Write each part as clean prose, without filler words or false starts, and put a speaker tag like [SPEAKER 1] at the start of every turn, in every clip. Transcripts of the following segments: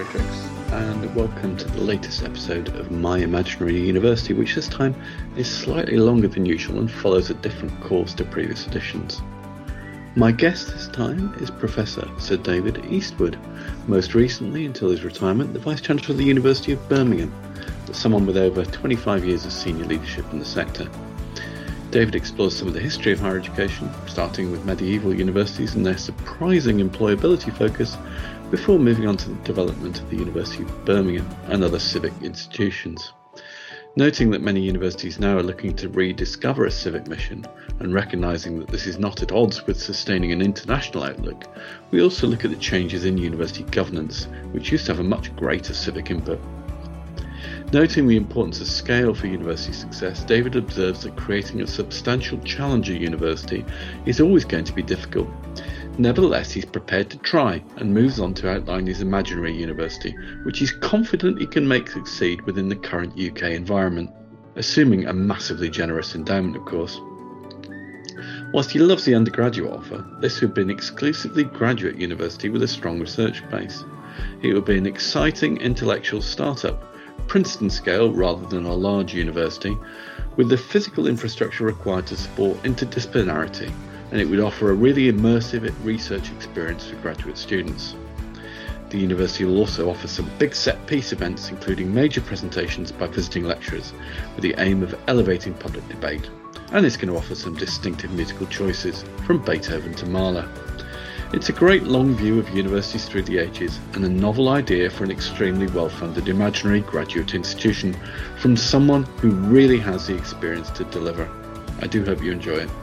[SPEAKER 1] Fredricks, and welcome to the latest episode of My Imaginary University, which this time is slightly longer than usual and follows a different course to previous editions. My guest this time is Professor Sir David Eastwood, most recently, until his retirement, the Vice-Chancellor of the University of Birmingham, someone with over 25 years of senior leadership in the sector. David explores some of the history of higher education, starting with medieval universities and their surprising employability focus, before moving on to the development of the University of Birmingham and other civic institutions. Noting that many universities now are looking to rediscover a civic mission and recognising that this is not at odds with sustaining an international outlook, we also look at the changes in university governance, which used to have a much greater civic input. Noting the importance of scale for university success, David observes that creating a substantial challenger university is always going to be difficult. Nevertheless, he's prepared to try and moves on to outline his imaginary university, which he's confident he can make succeed within the current UK environment, assuming a massively generous endowment, of course. Whilst he loves the undergraduate offer, this would be an exclusively graduate university with a strong research base. It would be an exciting intellectual startup, Princeton scale rather than a large university, with the physical infrastructure required to support interdisciplinarity, and it would offer a really immersive research experience for graduate students. The university will also offer some big set-piece events, including major presentations by visiting lecturers, with the aim of elevating public debate, and it's going to offer some distinctive musical choices, from Beethoven to Mahler. It's a great long view of universities through the ages, and a novel idea for an extremely well-funded imaginary graduate institution from someone who really has the experience to deliver. I do hope you enjoy it.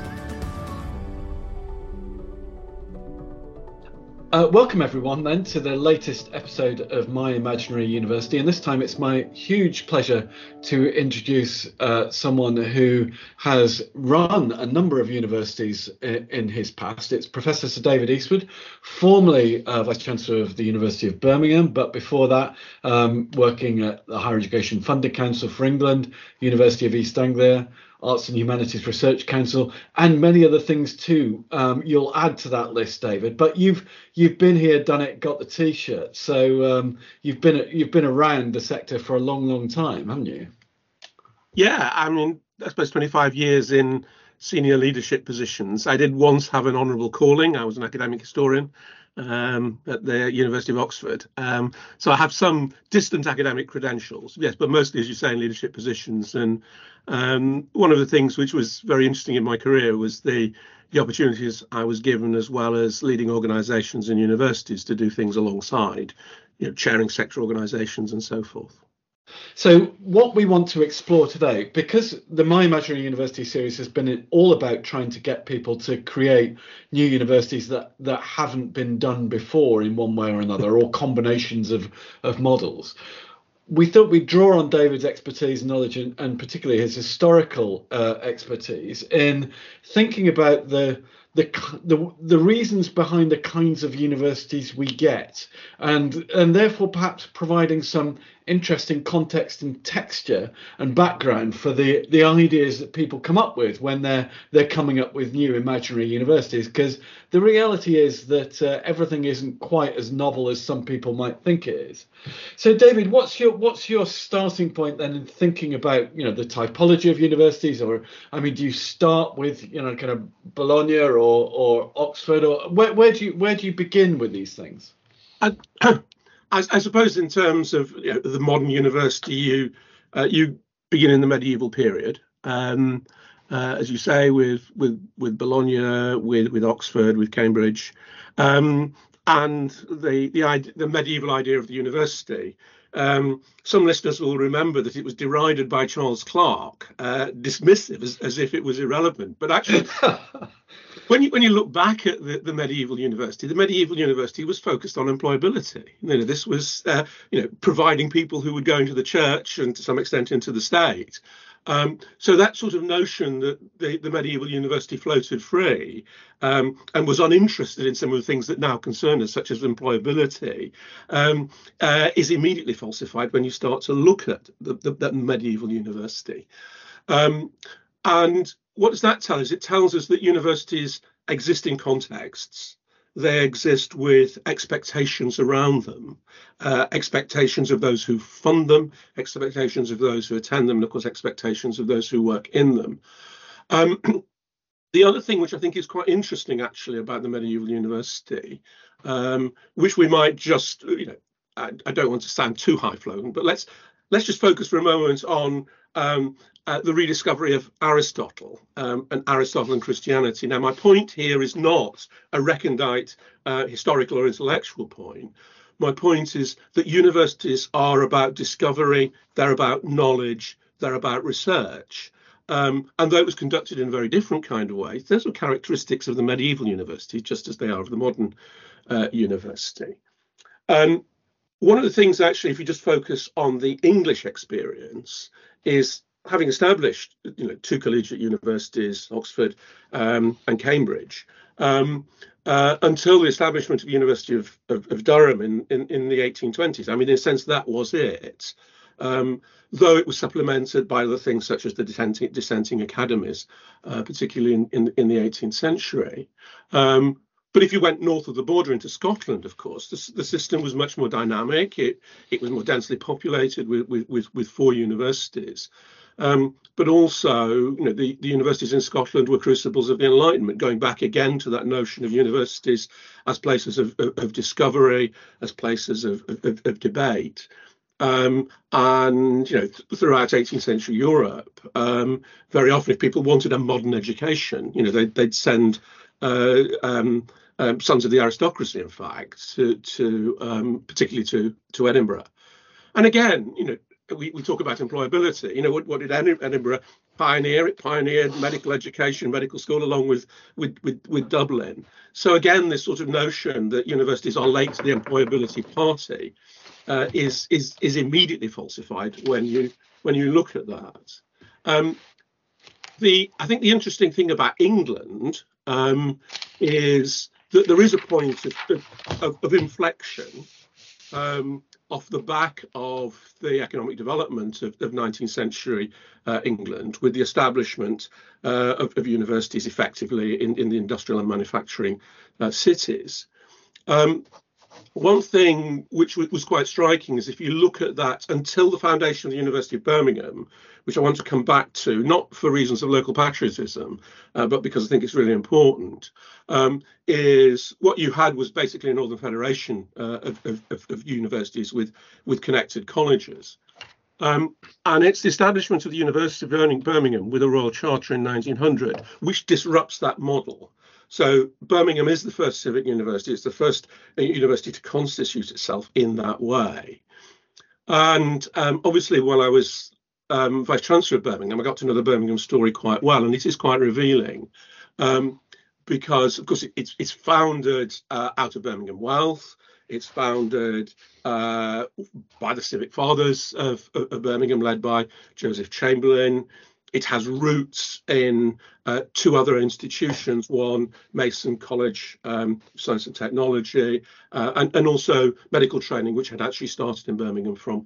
[SPEAKER 1] Welcome everyone then to the latest episode of My Imaginary University, and this time it's my huge pleasure to introduce someone who has run a number of universities in his past. It's Professor Sir David Eastwood, formerly Vice-Chancellor of the University of Birmingham, but before that working at the Higher Education Funding Council for England, University of East Anglia, Arts and Humanities Research Council, and many other things too. You'll add to that list, David. But you've been here, done it, got the T-shirt. So you've been around the sector for a long time, haven't you?
[SPEAKER 2] Yeah, I mean, I suppose 25 years in senior leadership positions. I did once have an honourable calling. I was an academic historian at the University of Oxford. So I have some distant academic credentials, yes, but mostly, as you say, in leadership positions. And one of the things which was very interesting in my career was the opportunities I was given, as well as leading organisations and universities, to do things alongside, chairing sector organisations and so forth.
[SPEAKER 1] So what we want to explore today, because the My Imaginary University series has been all about trying to get people to create new universities that haven't been done before in one way or another, or combinations of models. We thought we'd draw on David's expertise, knowledge, and particularly his historical expertise in thinking about the reasons behind the kinds of universities we get, and therefore perhaps providing some interesting context and texture and background for the ideas that people come up with when they're coming up with new imaginary universities, because the reality is that everything isn't quite as novel as some people might think it is. So David, what's your starting point then in thinking about the typology of universities? Or I mean, do you start with kind of Bologna or Oxford, or where do you begin with these things?
[SPEAKER 2] I suppose in terms of the modern university, you begin in the medieval period, as you say, with Bologna, with Oxford, with Cambridge, and the medieval idea of the university. Some listeners will remember that it was derided by Charles Clarke, dismissive, as if it was irrelevant. But actually, when you look back at the medieval university was focused on employability. This was providing people who would go into the church and to some extent into the state. So that sort of notion that the medieval university floated free and was uninterested in some of the things that now concern us, such as employability, is immediately falsified when you start to look at the medieval university. And what does that tell us? It tells us that universities exist in contexts they exist with expectations around them, expectations of those who fund them, expectations of those who attend them, and of course expectations of those who work in them. The other thing which I think is quite interesting actually about the medieval university, which we might just, I don't want to sound too high-flown, but let's just focus for a moment on the rediscovery of Aristotle and Aristotle and Christianity. Now, my point here is not a recondite historical or intellectual point. My point is that universities are about discovery, they're about knowledge, they're about research. And though it was conducted in a very different kind of way, those were characteristics of the medieval university, just as they are of the modern university. One of the things, actually, if you just focus on the English experience, is having established, two collegiate universities, Oxford and Cambridge, until the establishment of the University of Durham in the 1820s. I mean, in a sense, that was it. Though it was supplemented by other things such as the dissenting academies, particularly in the 18th century. But if you went north of the border into Scotland, of course, the system was much more dynamic. It was more densely populated with 4 universities. But also, the universities in Scotland were crucibles of the Enlightenment, going back again to that notion of universities as places of discovery, as places of debate. And throughout 18th century Europe, very often, if people wanted a modern education, they'd send sons of the aristocracy, in fact, to particularly to Edinburgh. And again, we talk about employability. What did Edinburgh pioneer? It pioneered medical education, medical school, along with Dublin. So again, this sort of notion that universities are late to the employability party is immediately falsified when you look at that. I think the interesting thing about England is that there is a point of inflection off the back of the economic development of 19th century England, with the establishment of universities effectively in the industrial and manufacturing cities. One thing which was quite striking is if you look at that until the foundation of the University of Birmingham, which I want to come back to, not for reasons of local patriotism, but because I think it's really important, is what you had was basically a Northern Federation of universities with connected colleges. And it's the establishment of the University of Birmingham with a Royal Charter in 1900, which disrupts that model. So Birmingham is the first civic university. It's the first university to constitute itself in that way. And obviously, while I was Vice Chancellor of Birmingham, I got to know the Birmingham story quite well, and it is quite revealing because, of course, it's founded out of Birmingham wealth. It's founded by the civic fathers of Birmingham, led by Joseph Chamberlain. It has roots in 2 other institutions, one Mason College, Science and Technology, and also medical training, which had actually started in Birmingham from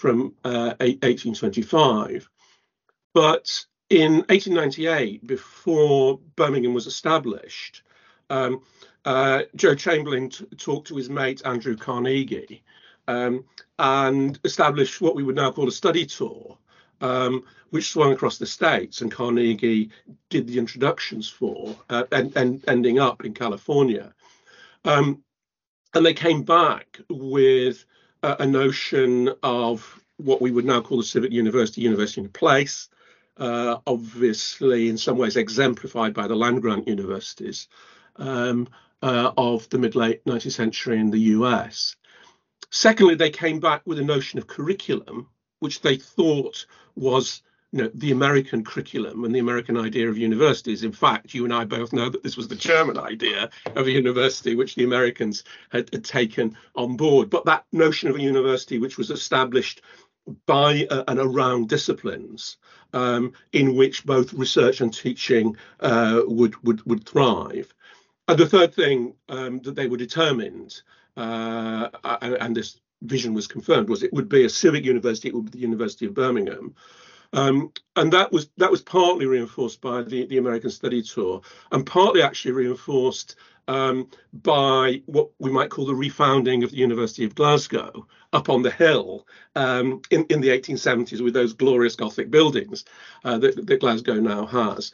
[SPEAKER 2] 1825. But in 1898, before Birmingham was established, Joe Chamberlain talked to his mate Andrew Carnegie and established what we would now call a study tour, which swung across the states, and Carnegie did the introductions for, and ending up in California. And they came back with a notion of what we would now call a civic university, university in a place, obviously in some ways exemplified by the land-grant universities of the mid-late 19th century in the US. Secondly, they came back with a notion of curriculum, which they thought was the American curriculum and the American idea of universities. In fact, you and I both know that this was the German idea of a university, which the Americans had taken on board. But that notion of a university which was established by and around disciplines in which both research and teaching would thrive. And the third thing that they were determined, and this vision was confirmed, was it would be a civic university. It would be the University of Birmingham. And that was partly reinforced by the American study tour, and partly actually reinforced by what we might call the refounding of the University of Glasgow up on the hill in the 1870s with those glorious Gothic buildings that Glasgow now has.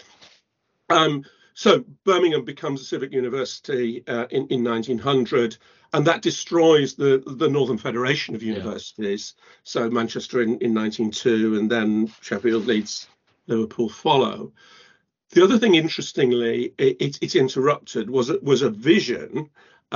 [SPEAKER 2] So Birmingham becomes a civic university in 1900, and that destroys the Northern Federation of Universities. So Manchester in 1902, and then Sheffield, Leeds, Liverpool follow. The other thing, interestingly, it's interrupted was a vision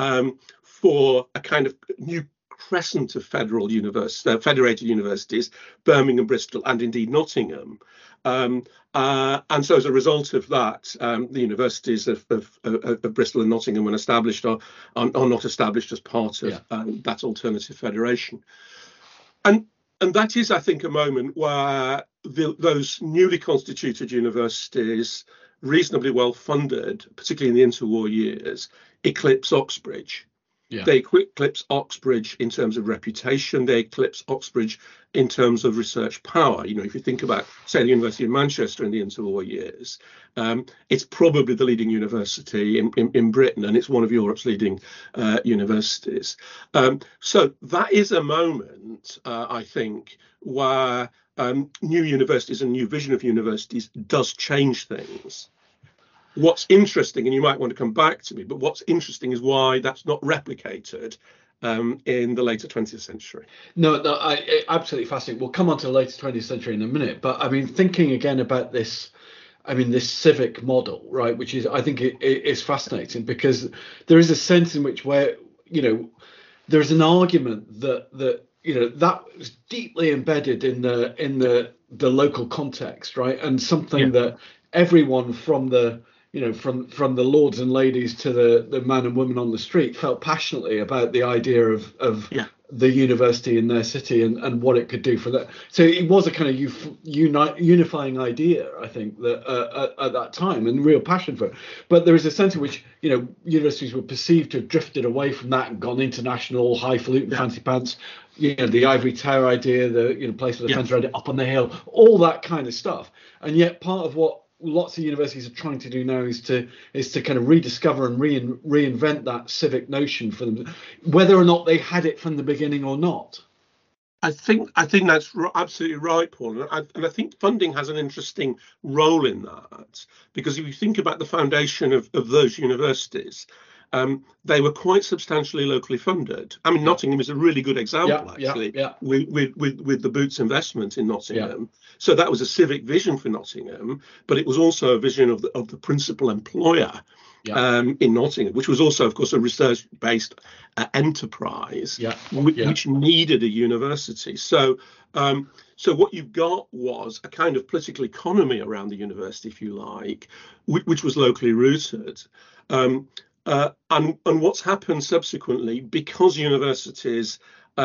[SPEAKER 2] for a kind of new crescent of federated universities, Birmingham, Bristol, and indeed Nottingham. And so as a result of that, the universities of Bristol and Nottingham, when established, are not established as part of that alternative federation. And that is, I think, a moment where those newly constituted universities, reasonably well funded, particularly in the interwar years, eclipse Oxbridge. Yeah. They eclipse Oxbridge in terms of reputation. They eclipse Oxbridge in terms of research power. You know, if you think about, say, the University of Manchester in the interwar years, it's probably the leading university in Britain, and it's one of Europe's leading universities. So that is a moment, I think, where new universities and new vision of universities does change things. What's interesting, and you might want to come back to me, but what's interesting is why that's not replicated in the later 20th century.
[SPEAKER 3] No, absolutely fascinating. We'll come on to the later 20th century in a minute, but I mean, thinking again about this, I mean, this civic model, right, which is, I think it is fascinating, because there is a sense in which where, you know, there's an argument that you know, that was deeply embedded in the local context, right, and something that everyone from the, you know, from the lords and ladies to the man and woman on the street felt passionately about the idea of the university in their city and what it could do for that. So it was a kind of unifying idea, I think, that at that time, and real passion for it. But there is a sense in which, you know, universities were perceived to have drifted away from that and gone international, highfalutin, fancy pants. You know, the ivory tower idea, the, you know, place with the fence around it, up on the hill, all that kind of stuff. And yet part of what lots of universities are trying to do now is to kind of rediscover and reinvent that civic notion for them, whether or not they had it from the beginning or not.
[SPEAKER 2] I think that's absolutely right, Paul, and I think funding has an interesting role in that, because if you think about the foundation of those universities, they were quite substantially locally funded. I mean, Nottingham is a really good example, actually, with the Boots investment in Nottingham. So that was a civic vision for Nottingham, but it was also a vision of the principal employer in Nottingham, which was also, of course, a research-based enterprise, which needed a university. So what you got was a kind of political economy around the university, if you like, which was locally rooted. And what's happened subsequently, because universities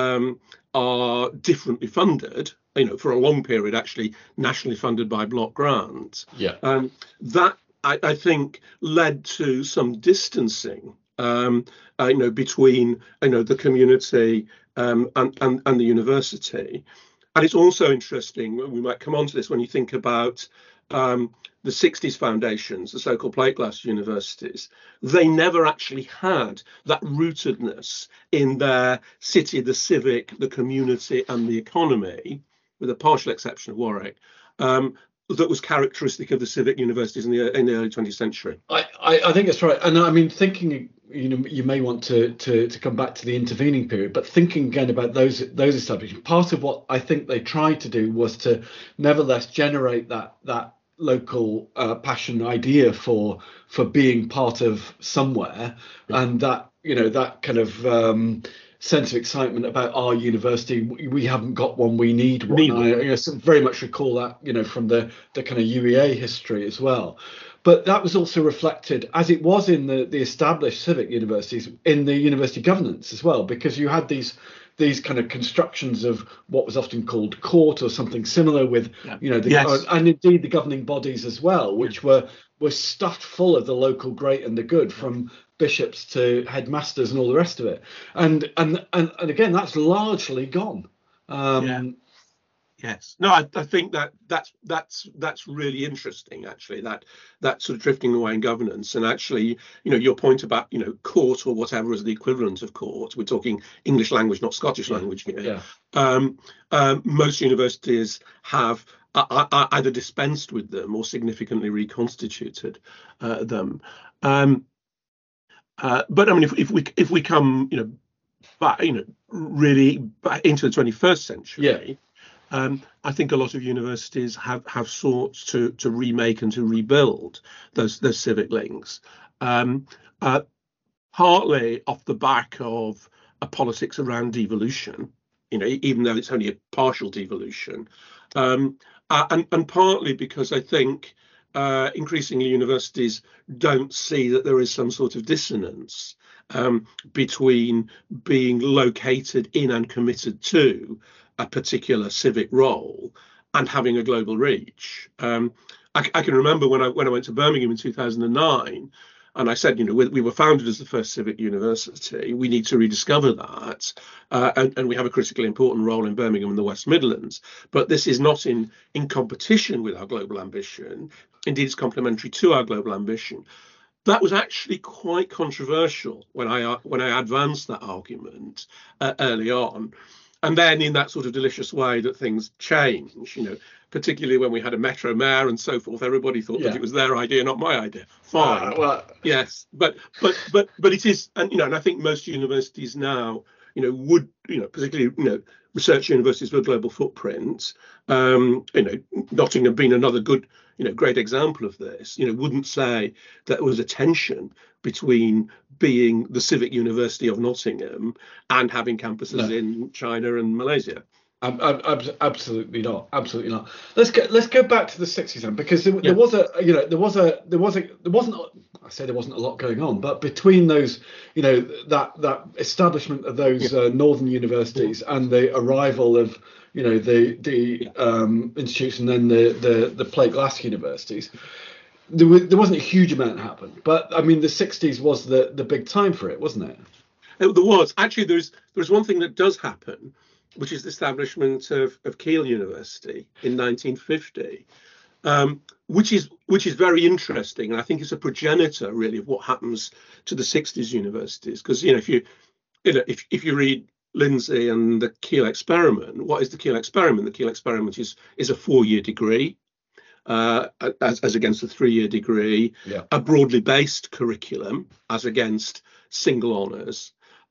[SPEAKER 2] are differently funded, you know, for a long period, actually nationally funded by block grants, that I think led to some distancing, you know, between, you know, the community and the university. And it's also interesting, we might come on to this, when you think about the 60s foundations, the so-called plate glass universities, they never actually had that rootedness in their city, the civic, the community and the economy, with a partial exception of Warwick, that was characteristic of the civic universities in the early 20th century.
[SPEAKER 3] I think that's right. And I mean, thinking, you know, you may want to come back to the intervening period, but thinking again about those establishments, part of what I think they tried to do was to nevertheless generate that local passion idea for being part of somewhere, and that, you know, that kind of sense of excitement about our university. We haven't got one, we need one. I very much recall that, you know, from the kind of UEA history as well. But that was also reflected, as it was in the established civic universities, in the university governance as well, because you had these kind of constructions of what was often called court or something similar with, you know, and indeed the governing bodies as well, which were stuffed full of the local great and the good, from bishops to headmasters and all the rest of it. And again, that's largely gone.
[SPEAKER 2] Yes. No, I think that's really interesting, actually, that sort of drifting away in governance. And actually, your point about, court or whatever is the equivalent of court. We're talking English language, not Scottish language here.
[SPEAKER 3] Yeah.
[SPEAKER 2] Most universities have either dispensed with them or significantly reconstituted them. But I mean, if we come, back, really back into the 21st century. I think a lot of universities have sought to remake and to rebuild those civic links, partly off the back of a politics around devolution, even though it's only a partial devolution, and partly because I think increasingly universities don't see that there is some sort of dissonance between being located in and committed to a particular civic role and having a global reach. I can remember when I went to Birmingham in 2009, and I said, we were founded as the first civic university. We need to rediscover that, and we have a critically important role in Birmingham and the West Midlands. But this is not in competition with our global ambition. Indeed, it's complementary to our global ambition. That was actually quite controversial when I advanced that argument early on. And then in that sort of delicious way that things change, particularly when we had a metro mayor and so forth, everybody thought that it was their idea, not my idea. Fine. Yes, but it is, and I think most universities now, would, particularly, research universities with a global footprint, Nottingham being another good, great example of this, wouldn't say that there was a tension between being the Civic University of Nottingham and having campuses in China and Malaysia.
[SPEAKER 3] Absolutely not. Absolutely not. Let's go back to the 60s then, because there wasn't. I say there wasn't a lot going on, but between those, that establishment of those northern universities and the arrival of, the institutes and then the plate glass universities, there wasn't a huge amount happened. But I mean, the 60s was the big time for it, wasn't it?
[SPEAKER 2] There was actually. There's one thing that does happen, which is the establishment of Keele University in 1950, which is very interesting, and I think it's a progenitor really of what happens to the 60s universities. Because if you read Lindsay and the Keele experiment, what is the Keele experiment? The Keele experiment is a 4-year degree, as against a 3-year degree, a broadly based curriculum as against single honours,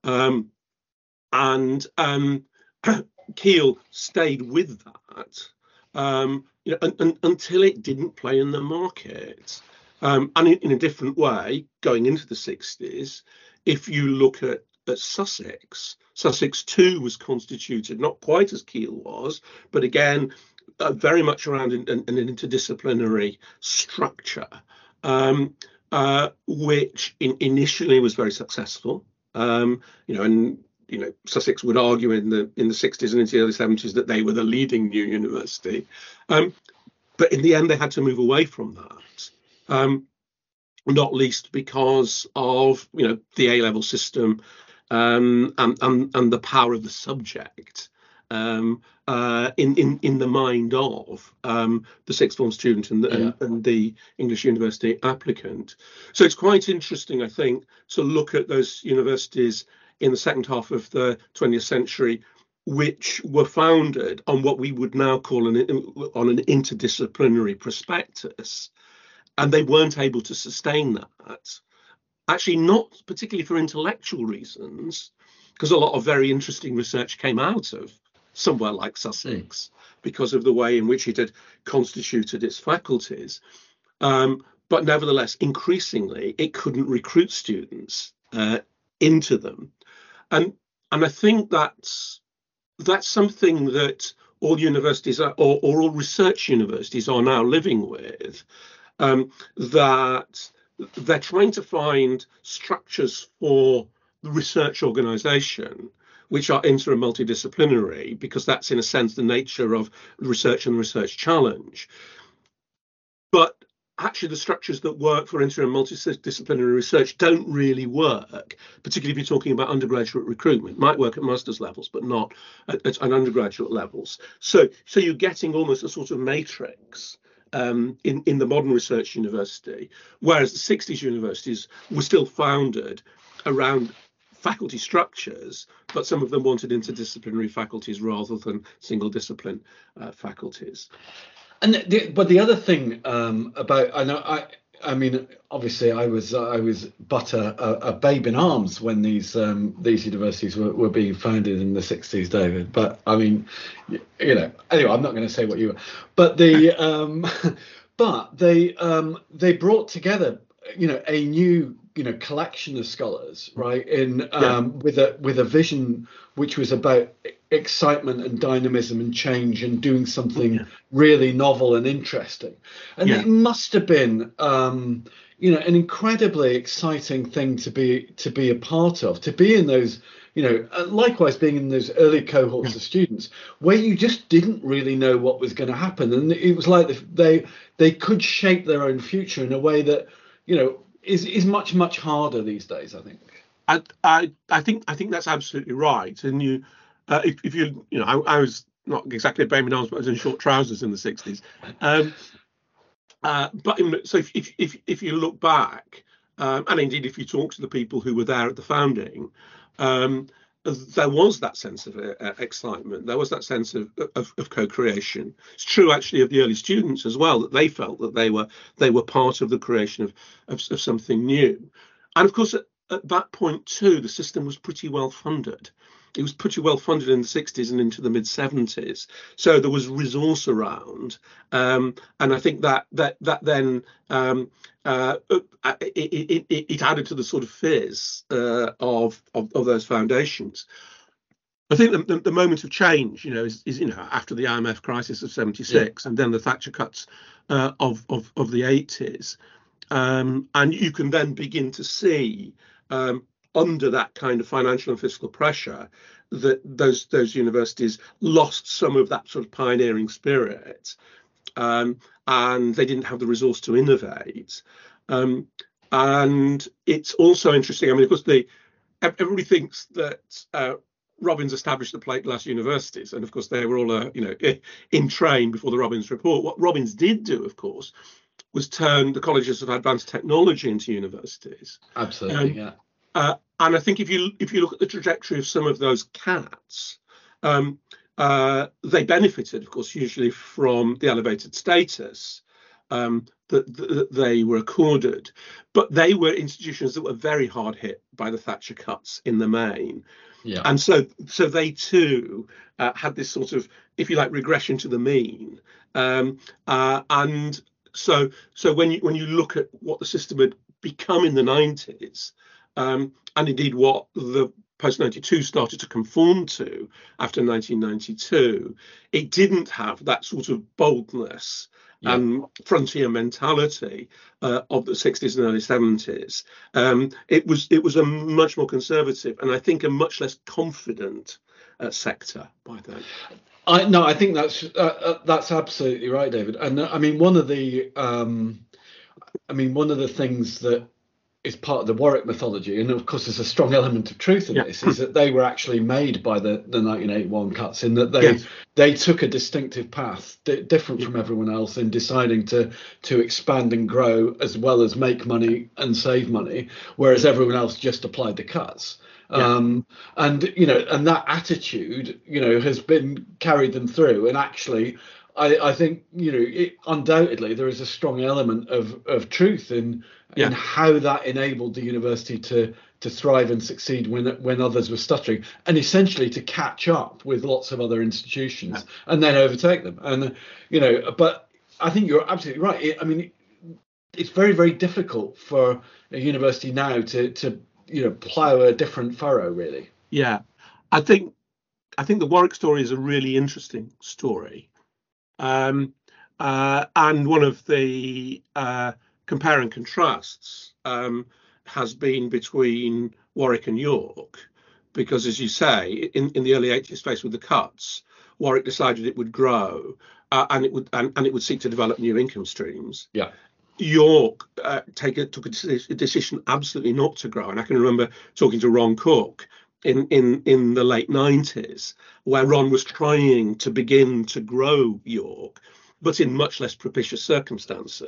[SPEAKER 2] and Keele stayed with that, until it didn't play in the market, and in a different way going into the 60s. If you look at Sussex 2 was constituted not quite as Keele was, but again very much around an interdisciplinary structure, which initially was very successful, and Sussex would argue in the 60s and into the early 70s that they were the leading new university, but in the end they had to move away from that, not least because of the A-level system, and the power of the subject in the mind of the sixth form student and the English university applicant. So it's quite interesting, I think, to look at those universities in the second half of the 20th century, which were founded on what we would now call an interdisciplinary prospectus, and they weren't able to sustain that. Actually, not particularly for intellectual reasons, because a lot of very interesting research came out of somewhere like Sussex because of the way in which it had constituted its faculties. But nevertheless, increasingly, it couldn't recruit students into them. And I think that's something that all universities or all research universities are now living with, that they're trying to find structures for the research organisation which are inter and multidisciplinary, because that's in a sense the nature of research and the research challenge. But actually the structures that work for inter and multidisciplinary research don't really work, particularly if you're talking about undergraduate recruitment. It might work at master's levels, but not at undergraduate levels. So you're getting almost a sort of matrix in the modern research university, whereas the 60s universities were still founded around faculty structures, but some of them wanted interdisciplinary faculties rather than single discipline faculties.
[SPEAKER 3] And but the other thing I mean, obviously, I was but a babe in arms when these universities were being founded in the 60s, David. But I mean, anyway, I'm not going to say what you were. But they brought together, a new collection of scholars, right? With a vision which was about excitement and dynamism and change and doing something really novel and interesting. And it must have been an incredibly exciting thing to be a part of, to be in those, likewise being in those early cohorts of students where you just didn't really know what was going to happen, and it was like they could shape their own future in a way that is much harder these days, I think.
[SPEAKER 2] I think that's absolutely right. And if you I was not exactly a baby in arms, but I was in short trousers in the 60s. So if you look back, and indeed if you talk to the people who were there at the founding, there was that sense of excitement. There was that sense of co-creation. It's true, actually, of the early students as well, that they felt that they were part of the creation of something new. And of course, at that point too, the system was pretty well funded. It was pretty well funded in the 60s and into the mid 70s. So there was resource around, and I think that then it added to the sort of fizz of those foundations. I think the moment of change, is after the IMF crisis of '76, and then the Thatcher cuts of the '80s, and you can then begin to see, under that kind of financial and fiscal pressure, that those universities lost some of that sort of pioneering spirit, and they didn't have the resource to innovate. And it's also interesting. I mean, of course, everybody thinks that Robbins established the plate glass universities, and of course they were all in train before the Robbins report. What Robbins did do, of course, was turn the colleges of advanced technology into universities.
[SPEAKER 3] Absolutely, yeah.
[SPEAKER 2] And I think if you look at the trajectory of some of those cats, they benefited, of course, usually from the elevated status that they were accorded, but they were institutions that were very hard hit by the Thatcher cuts in the main.
[SPEAKER 3] Yeah.
[SPEAKER 2] And so they too had this sort of, if you like, regression to the mean. And so when you look at what the system had become in the 90s, and indeed what the post-92 started to conform to after 1992, it didn't have that sort of boldness and frontier mentality of the 60s and early 70s. It was a much more conservative, and I think a much less confident sector by then.
[SPEAKER 3] I think that's absolutely right, David. And I mean, one of the things that is part of the Warwick mythology, and of course there's a strong element of truth in this, is that they were actually made by the 1981 cuts, in that they took a distinctive path, different from everyone else, in deciding to expand and grow as well as make money and save money, whereas everyone else just applied the cuts. And that attitude, has been carried them through. And actually, I think, undoubtedly there is a strong element of truth in how that enabled the university to thrive and succeed when others were stuttering, and essentially to catch up with lots of other institutions and then overtake them. And but I think you're absolutely right. I mean, it's very, very difficult for a university now to plough a different furrow, really.
[SPEAKER 2] Yeah, I think the Warwick story is a really interesting story, and one of the compare and contrasts has been between Warwick and York, because, as you say, in the early 80s, faced with the cuts, Warwick decided it would grow and it would seek to develop new income streams.
[SPEAKER 3] Yeah.
[SPEAKER 2] York took a decision absolutely not to grow. And I can remember talking to Ron Cook in the late 90s, where Ron was trying to begin to grow York, but in much less propitious circumstances.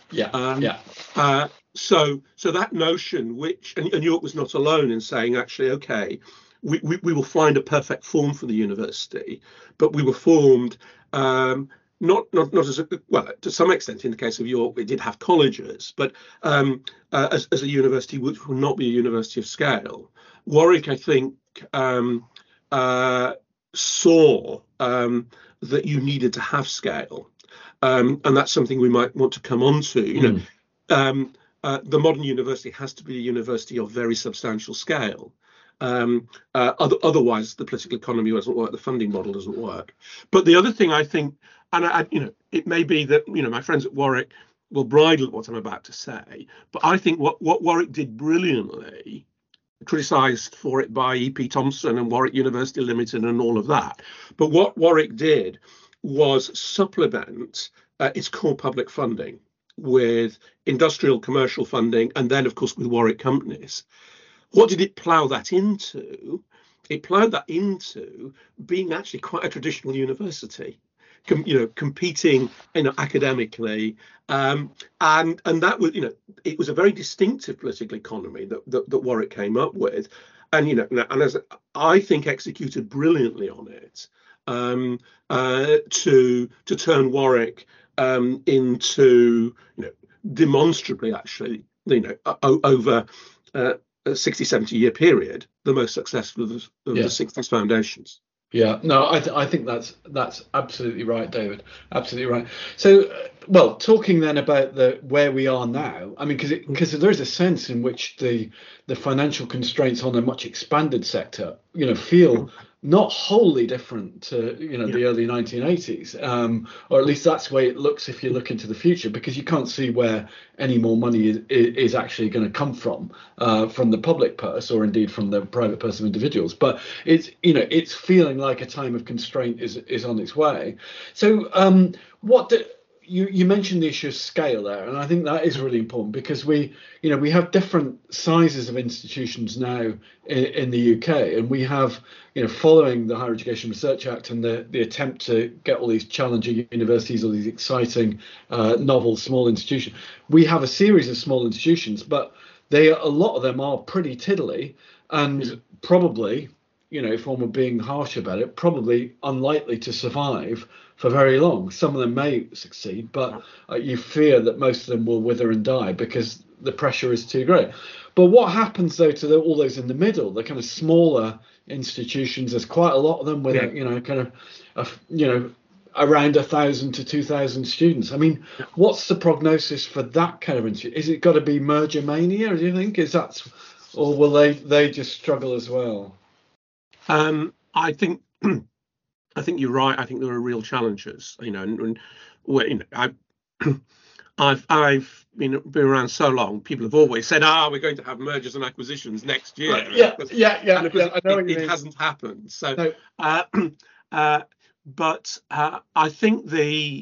[SPEAKER 2] So that notion, which and York was not alone in saying, actually, okay, we will find a perfect form for the university, but we were formed not as to some extent in the case of York, it did have colleges, but as a university which will not be a university of scale. Warwick, I think, saw that you needed to have scale, and that's something we might want to come on to. The modern university has to be a university of very substantial scale. Otherwise, the political economy doesn't work, the funding model doesn't work. But the other thing I think, and it may be that my friends at Warwick will bridle at what I'm about to say, but I think what Warwick did brilliantly, criticised for it by E.P. Thompson and Warwick University Limited and all of that, but what Warwick did was supplement its core public funding with industrial commercial funding, and then of course with Warwick companies. What did it plough that into? It ploughed that into being actually quite a traditional university, competing academically, and that was it was a very distinctive political economy that Warwick came up with, and as I think executed brilliantly on it, to turn Warwick into demonstrably actually over a 60, 70-year period, the most successful of the 60s foundations.
[SPEAKER 3] Yeah, no, I think that's absolutely right, David. Absolutely right. So, well, talking then about where we are now, I mean, because there is a sense in which the financial constraints on a much expanded sector, feel not wholly different to the early 1980s, or at least that's the way it looks if you look into the future, because you can't see where any more money is actually going to come from the public purse, or indeed from the private purse of individuals. But it's feeling like a time of constraint is on its way. So you mentioned the issue of scale there, and I think that is really important, because we have different sizes of institutions now in the UK, and we have, following the Higher Education Research Act and the attempt to get all these challenging universities, all these exciting, novel small institutions, we have a series of small institutions, but a lot of them are pretty tiddly, and probably, if one were being harsh about it, probably unlikely to survive for very long. Some of them may succeed, but you fear that most of them will wither and die because the pressure is too great. But what happens though to all those in the middle, the kind of smaller institutions? There's quite a lot of them with around 1,000 to 2,000 students. I mean, what's the prognosis for that kind of institution? Is it got to be merger mania, do you think? Or will they just struggle as well?
[SPEAKER 2] I think you're right. I think there are real challenges, I've been around so long. People have always said, we're going to have mergers and acquisitions next year.
[SPEAKER 3] Right. Yeah. And of course,
[SPEAKER 2] it hasn't happened. So, no. But I think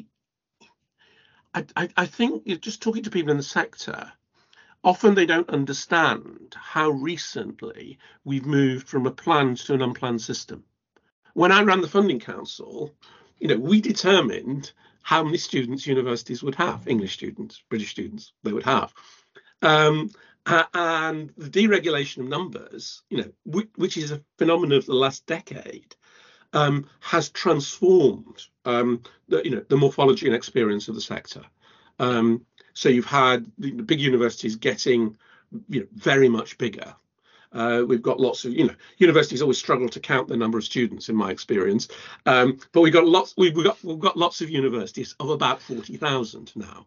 [SPEAKER 2] I think just talking to people in the sector, often they don't understand how recently we've moved from a planned to an unplanned system. When I ran the Funding Council, we determined how many students universities would have, English students, British students, they would have. And the deregulation of numbers, which is a phenomenon of the last decade, has transformed the morphology and experience of the sector. So you've had the big universities getting very much bigger. We've got lots of universities always struggle to count the number of students, in my experience, but we've got lots of universities of about 40,000 now.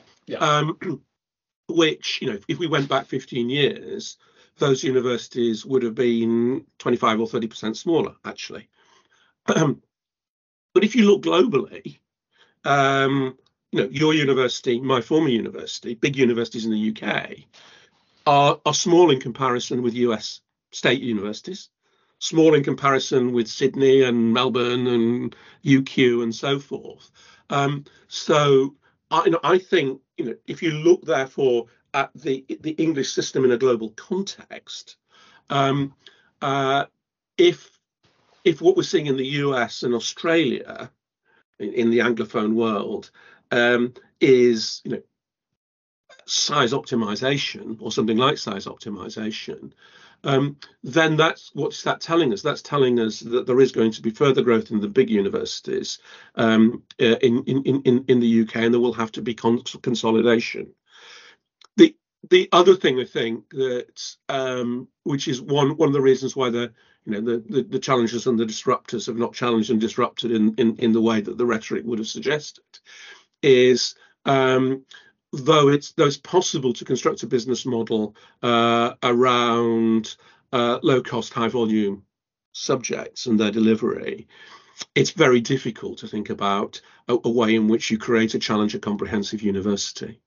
[SPEAKER 2] Which if we went back 15 years, those universities would have been 25 or 30% smaller, actually. But if you look globally, your university, my former university, big universities in the UK, are small in comparison with US state universities, small in comparison with Sydney and Melbourne and UQ and so forth. So I think, if you look therefore at the English system in a global context, if what we're seeing in the US and Australia, in the Anglophone world, is size optimization or something like size optimization, then what's that telling us? That's telling us that there is going to be further growth in the big universities in the UK, and there will have to be consolidation. The other thing I think that which is one of the reasons why the challengers and the disruptors have not challenged and disrupted in the way that the rhetoric would have suggested is, though it's possible to construct a business model around low cost, high volume subjects and their delivery, it's very difficult to think about a way in which you create a challenger comprehensive university.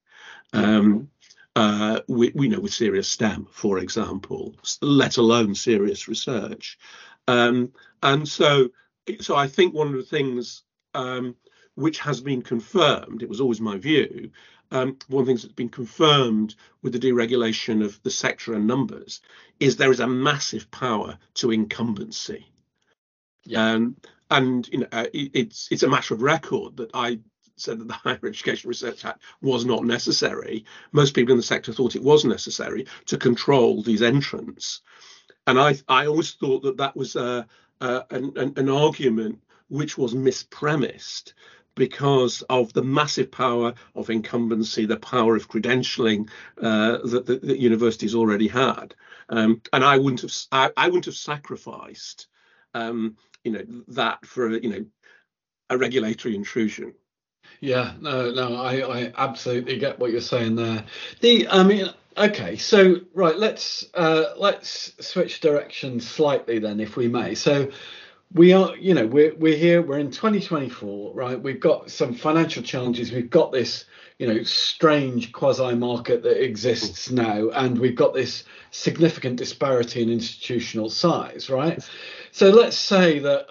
[SPEAKER 2] With serious STEM, for example, let alone serious research. And so I think one of the things which has been confirmed, it was always my view, one of the things that's been confirmed with the deregulation of the sector and numbers is there is a massive power to incumbency. Yeah. And it's a matter of record that I said that the Higher Education Research Act was not necessary. Most people in the sector thought it was necessary to control these entrants. And I always thought that was an argument which was mispremised because of the massive power of incumbency, the power of credentialing that universities already had. And I wouldn't have sacrificed that for a regulatory intrusion.
[SPEAKER 3] Yeah, no, I absolutely get what you're saying there. Okay, so right, let's switch directions slightly then, if we may. So we are, we're here, we're in 2024, right? We've got some financial challenges. We've got this, strange quasi market that exists now, and we've got this significant disparity in institutional size, right? So let's say that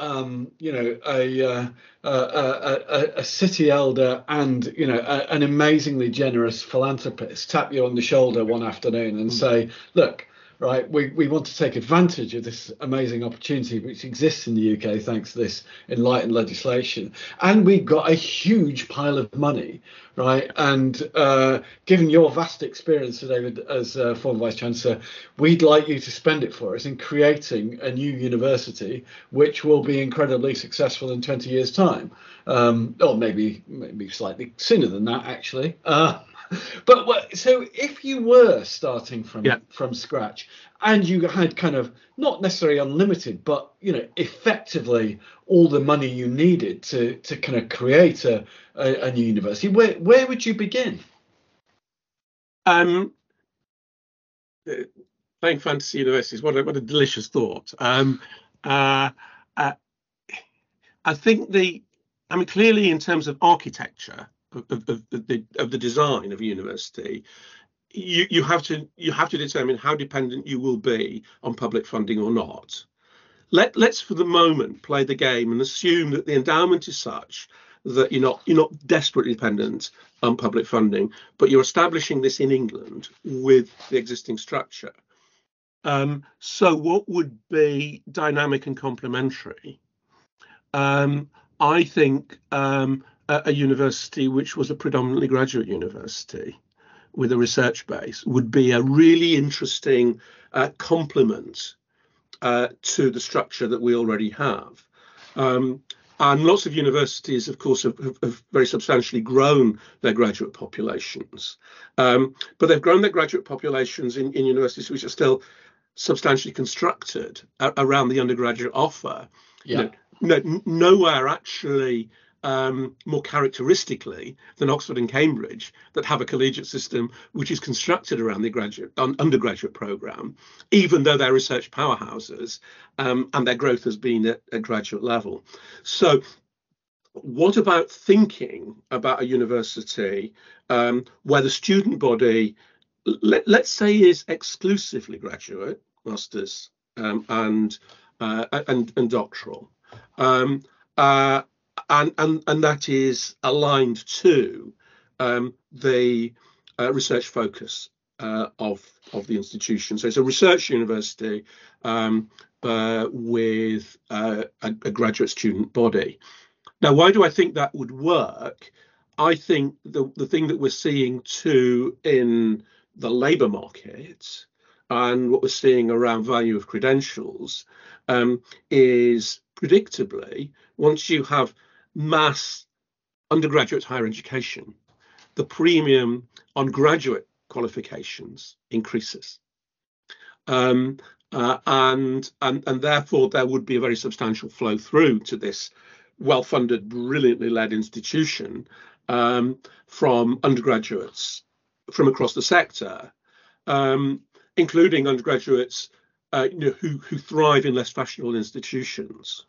[SPEAKER 3] a city elder and an amazingly generous philanthropist tap you on the shoulder one afternoon and say, look, right, we want to take advantage of this amazing opportunity which exists in the UK thanks to this enlightened legislation, and we've got a huge pile of money, right? And given your vast experience, David, as former Vice Chancellor, we'd like you to spend it for us in creating a new university which will be incredibly successful in 20 years' time, or maybe slightly sooner than that, actually. But so if you were starting from scratch and you had kind of not necessarily unlimited, but effectively all the money you needed to kind of create a new university, where would you begin?
[SPEAKER 2] Playing fantasy universities, what a delicious thought. I think clearly in terms of architecture of the design of a university, you have to determine how dependent you will be on public funding or not. Let's for the moment play the game and assume that the endowment is such that you're not desperately dependent on public funding, but you're establishing this in England with the existing structure. So what would be dynamic and complementary? I think a university which was a predominantly graduate university with a research base would be a really interesting complement to the structure that we already have. And lots of universities, of course, have very substantially grown their graduate populations. But they've grown their graduate populations in universities which are still substantially constructed around the undergraduate offer.
[SPEAKER 3] Yeah.
[SPEAKER 2] Nowhere actually more characteristically than Oxford and Cambridge that have a collegiate system which is constructed around the undergraduate programme, even though they're research powerhouses and their growth has been at a graduate level. So what about thinking about a university where the student body, let's say, is exclusively graduate, masters and doctoral, and that is aligned to the research focus of the institution. So it's a research university with a graduate student body. Now, why do I think that would work? I think the thing that we're seeing too in the labour market and what we're seeing around value of credentials is predictably, once you have mass undergraduate higher education, the premium on graduate qualifications increases. And therefore there would be a very substantial flow through to this well-funded, brilliantly led institution from undergraduates from across the sector, including undergraduates who thrive in less fashionable institutions.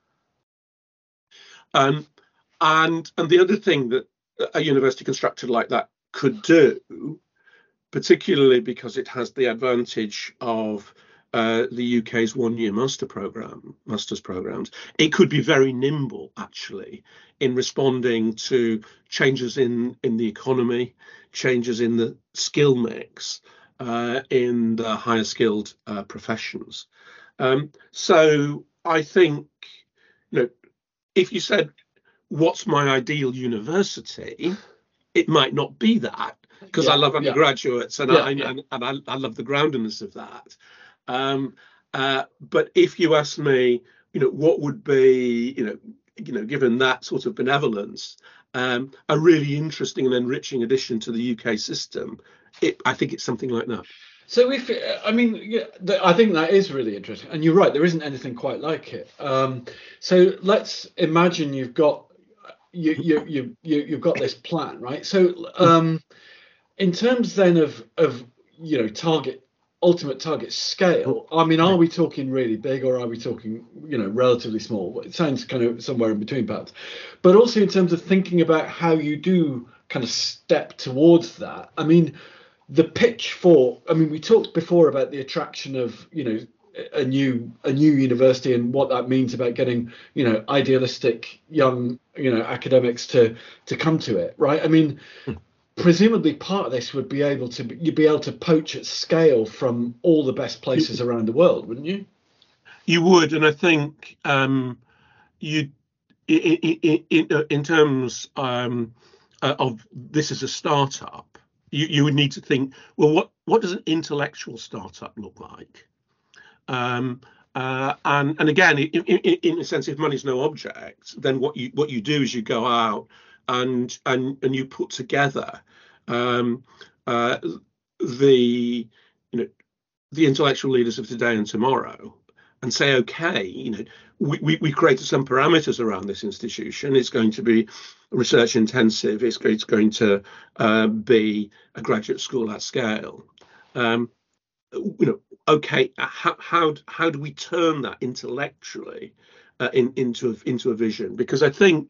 [SPEAKER 2] And the other thing that a university constructed like that could do, particularly because it has the advantage of the UK's one-year master's programs, it could be very nimble actually in responding to changes in the economy, changes in the skill mix in the higher skilled professions. So I think, if you said, what's my ideal university, it might not be that, because I love undergraduates and I love the groundedness of that. But if you ask me, what would be, given that sort of benevolence, a really interesting and enriching addition to the UK system, I think it's something like that.
[SPEAKER 3] So I think that is really interesting, and you're right. There isn't anything quite like it. So let's imagine you've got this plan, right? So in terms then of ultimate target scale, I mean, are we talking really big or are we talking relatively small? It sounds kind of somewhere in between perhaps. But also in terms of thinking about how you do kind of step towards that. I mean, the pitch we talked before about the attraction of a new university and what that means about getting idealistic young academics to come to it, right? I mean, presumably part of this would be you'd be able to poach at scale from all the best places around the world, wouldn't you?
[SPEAKER 2] You would, and I think in terms of this as a startup, you would need to think, well, what does an intellectual startup look like? And again, in a sense, if money's no object, then what you do is you go out and you put together the intellectual leaders of today and tomorrow, and say, okay, we created some parameters around this institution. It's going to be research intensive. It's going to be a graduate school at scale. Okay, how do we turn that intellectually into a vision? Because I think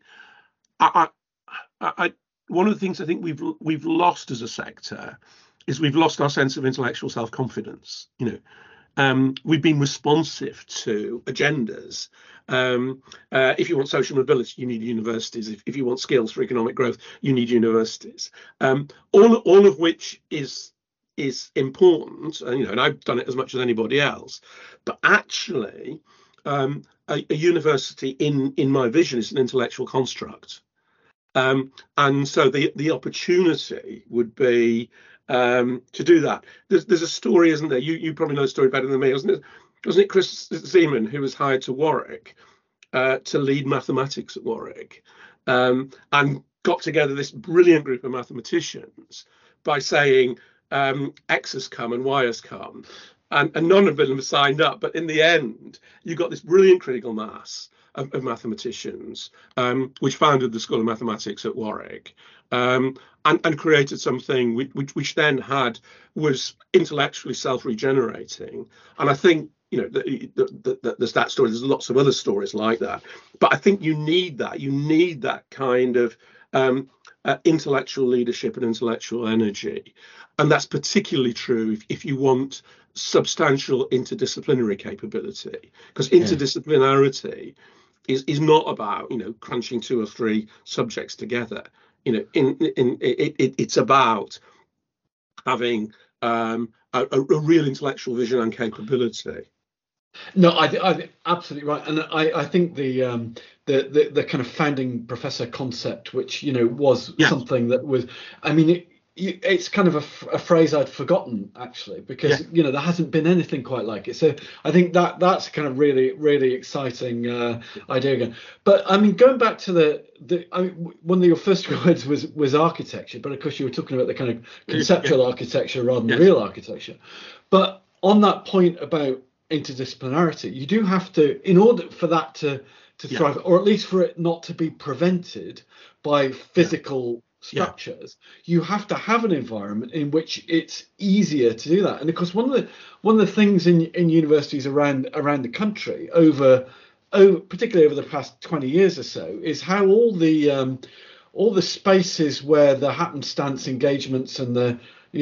[SPEAKER 2] one of the things I think we've lost as a sector is we've lost our sense of intellectual self-confidence. We've been responsive to agendas. If you want social mobility, you need universities. If you want skills for economic growth, you need universities. All of which is important, and I've done it as much as anybody else. But actually, a university in my vision is an intellectual construct. And so the opportunity would be to do that. There's a story, isn't there? You probably know the story better than me, wasn't it Chris Zeman who was hired to Warwick to lead mathematics at Warwick, and got together this brilliant group of mathematicians by saying X has come and Y has come, and none of them signed up. But in the end, you got this brilliant critical mass of mathematicians, which founded the School of Mathematics at Warwick, and created something which then was intellectually self-regenerating. And I think there's that story. There's lots of other stories like that. But I think you need that. You need that kind of intellectual leadership and intellectual energy. And that's particularly true if you want substantial interdisciplinary capability, because interdisciplinarity is not about crunching 2 or 3 subjects together. it's about having a real intellectual vision and capability.
[SPEAKER 3] No, I absolutely right, and I think the kind of founding professor concept, which was something that was, I mean, it's kind of a phrase I'd forgotten actually, because there hasn't been anything quite like it. So I think that's kind of really exciting idea again. But I mean, going back to one of your first words was architecture, but of course you were talking about the kind of conceptual architecture rather than real architecture. But on that point about interdisciplinarity, you do have to, in order for that to thrive, or at least for it not to be prevented by physical structures, you have to have an environment in which it's easier to do that. And of course, one of the things in universities around the country particularly over the past 20 years or so, is how all the spaces where the happenstance engagements and the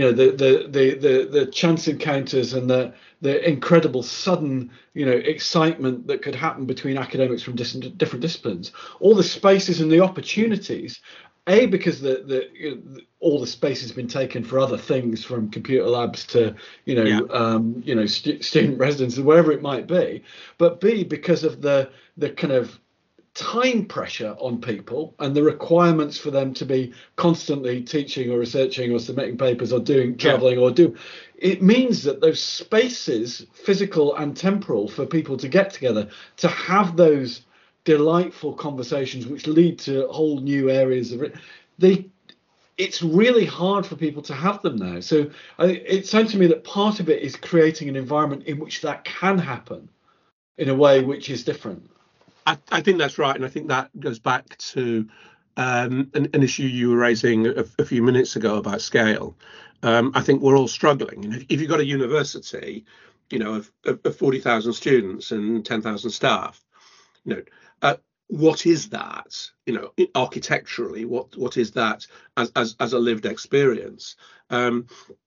[SPEAKER 3] chance encounters and the incredible sudden excitement that could happen between academics from different disciplines, all the spaces and the opportunities, because all the space has been taken for other things, from computer labs to student residences, wherever it might be, but B, because of the kind of time pressure on people and the requirements for them to be constantly teaching or researching or submitting papers or doing traveling it means that those spaces, physical and temporal, for people to get together, to have those delightful conversations which lead to whole new areas of it, it's really hard for people to have them now. So it sounds to me that part of it is creating an environment in which that can happen in a way which is different.
[SPEAKER 2] I think that's right, and I think that goes back to an issue you were raising a few minutes ago about scale. I think we're all struggling. If you've got a university, of 40,000 students and 10,000 staff, what is that? Architecturally, what is that as a lived experience? The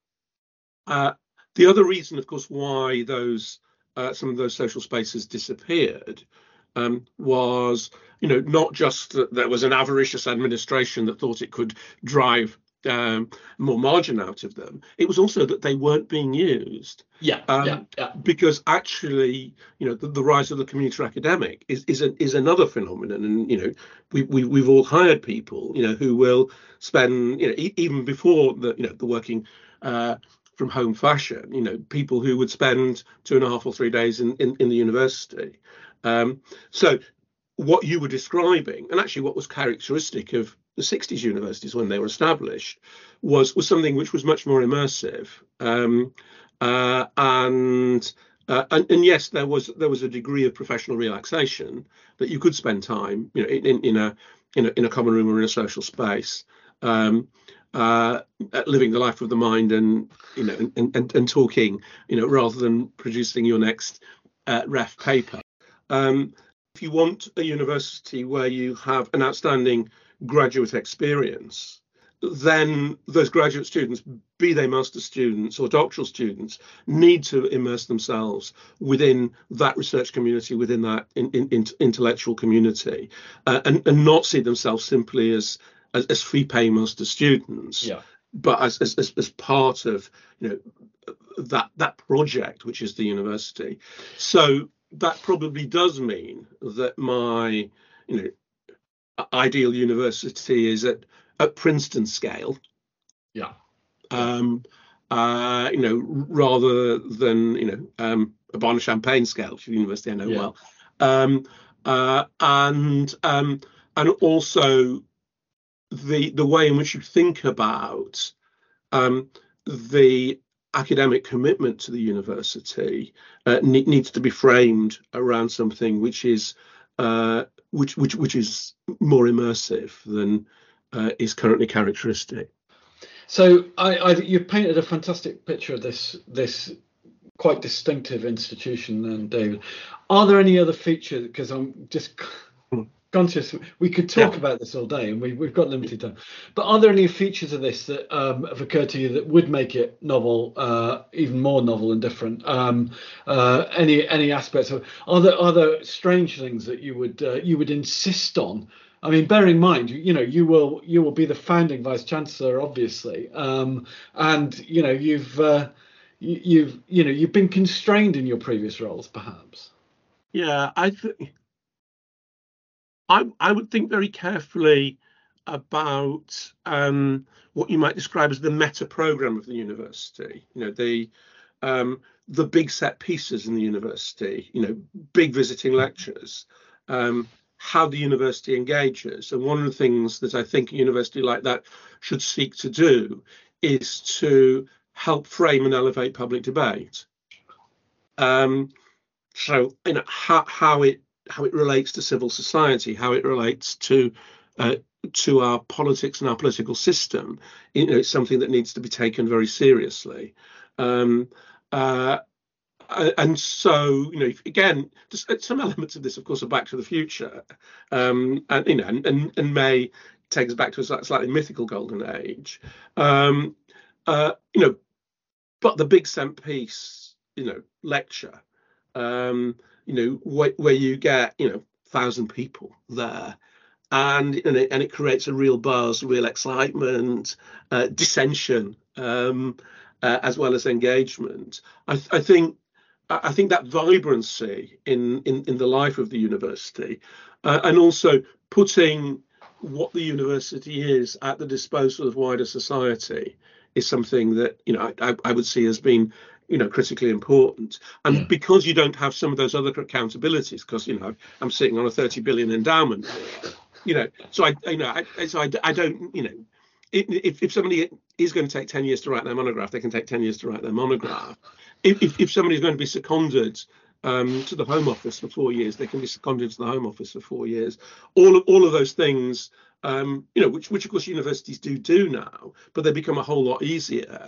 [SPEAKER 2] other reason, of course, why some of those social spaces disappeared was, not just that there was an avaricious administration that thought it could drive more margin out of them. It was also that they weren't being used. Because actually, the rise of the commuter academic is another phenomenon, and we've all hired people, who will spend, even before the working from home fashion, people who would spend 2.5 or 3 days in the university. So what you were describing, and actually what was characteristic of the 60s universities when they were established, was something which was much more immersive. And yes, there was a degree of professional relaxation, that you could spend time, in a common room or in a social space, living the life of the mind, and and talking, rather than producing your next ref paper. If you want a university where you have an outstanding graduate experience, then those graduate students, be they master's students or doctoral students, need to immerse themselves within that research community, within that intellectual community, and not see themselves simply as fee paying master's students, but as part of that project, which is the university. So that probably does mean that my ideal university is at Princeton scale, rather than a Barnard-Champaign scale, which is the university I know well, and also the way in which you think about the academic commitment to the university needs to be framed around something which is which is more immersive than is currently characteristic.
[SPEAKER 3] So you've painted a fantastic picture of this quite distinctive institution, then, David. Are there any other features? Because I'm just conscious we could talk about this all day, and we've got limited time. But are there any features of this that have occurred to you that would make it novel, even more novel and different? Any aspects of are there strange things that you would insist on? I mean, bear in mind, you will be the founding vice chancellor, obviously, and you've been constrained in your previous roles, perhaps.
[SPEAKER 2] Yeah, I would think very carefully about what you might describe as the meta program of the university. The big set pieces in the university. Big visiting lectures. How the university engages. And one of the things that I think a university like that should seek to do is to help frame and elevate public debate. So, how it relates to civil society, how it relates to our politics and our political system, it's something that needs to be taken very seriously. And so, again, just some elements of this, of course, are Back to the Future, and May takes us back to a slightly mythical golden age, but the big set piece, lecture, where you get 1,000 people there, and it creates a real buzz, real excitement, dissension, as well as engagement. I think that vibrancy in the life of the university, and also putting what the university is at the disposal of wider society, is something that I would see as being critically important. And because you don't have some of those other accountabilities, because I'm sitting on a 30 billion endowment, so I don't if somebody is going to take 10 years to write their monograph, they can take 10 years to write their monograph. If somebody's going to be seconded to the Home Office for 4 years, they can be seconded to the Home Office for 4 years. All of those things, which of course universities do now, but they become a whole lot easier.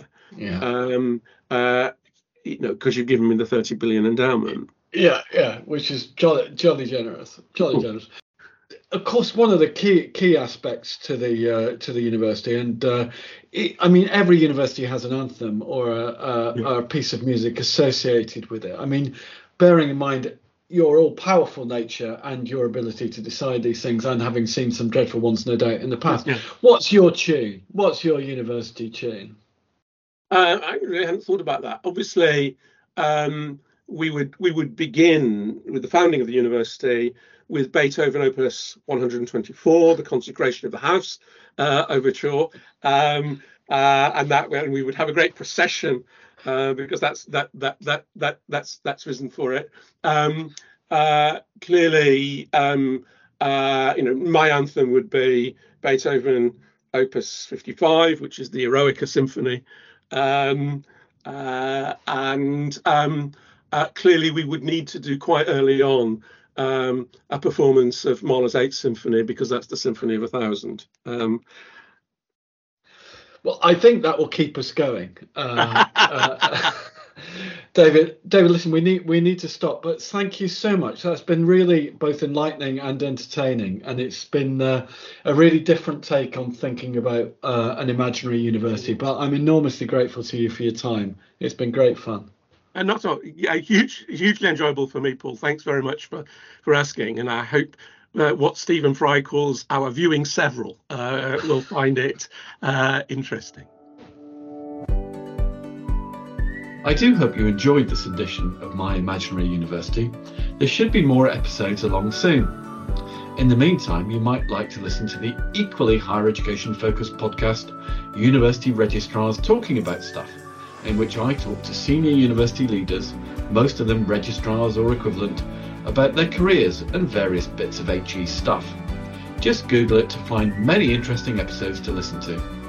[SPEAKER 2] Because you've given me the 30 billion endowment.
[SPEAKER 3] Yeah, which is jolly generous. Of course, one of the key aspects to the university, and every university has an anthem or a piece of music associated with it. I mean, bearing in mind your all-powerful nature and your ability to decide these things, and having seen some dreadful ones, no doubt, in the past. What's your tune? What's your university tune?
[SPEAKER 2] I really hadn't thought about that. Obviously, we would begin with the founding of the university with Beethoven Opus 124, the Consecration of the House overture, and we would have a great procession because that's risen for it. Clearly, my anthem would be Beethoven Opus 55, which is the Eroica Symphony. Clearly we would need to do quite early on a performance of Mahler's 8th Symphony, because that's the Symphony of 1,000.
[SPEAKER 3] Well, I think that will keep us going. David, listen, we need to stop, but thank you so much. That's been really both enlightening and entertaining, and it's been a really different take on thinking about an imaginary university. But I'm enormously grateful to you for your time. It's been great fun.
[SPEAKER 2] And hugely enjoyable for me, Paul. Thanks very much for asking, and I hope what Stephen Fry calls our viewing several will find it interesting.
[SPEAKER 3] I do hope you enjoyed this edition of My Imaginary University. There should be more episodes along soon. In the meantime, you might like to listen to the equally higher education focused podcast, University Registrars Talking About Stuff, in which I talk to senior university leaders, most of them registrars or equivalent, about their careers and various bits of HE stuff. Just Google it to find many interesting episodes to listen to.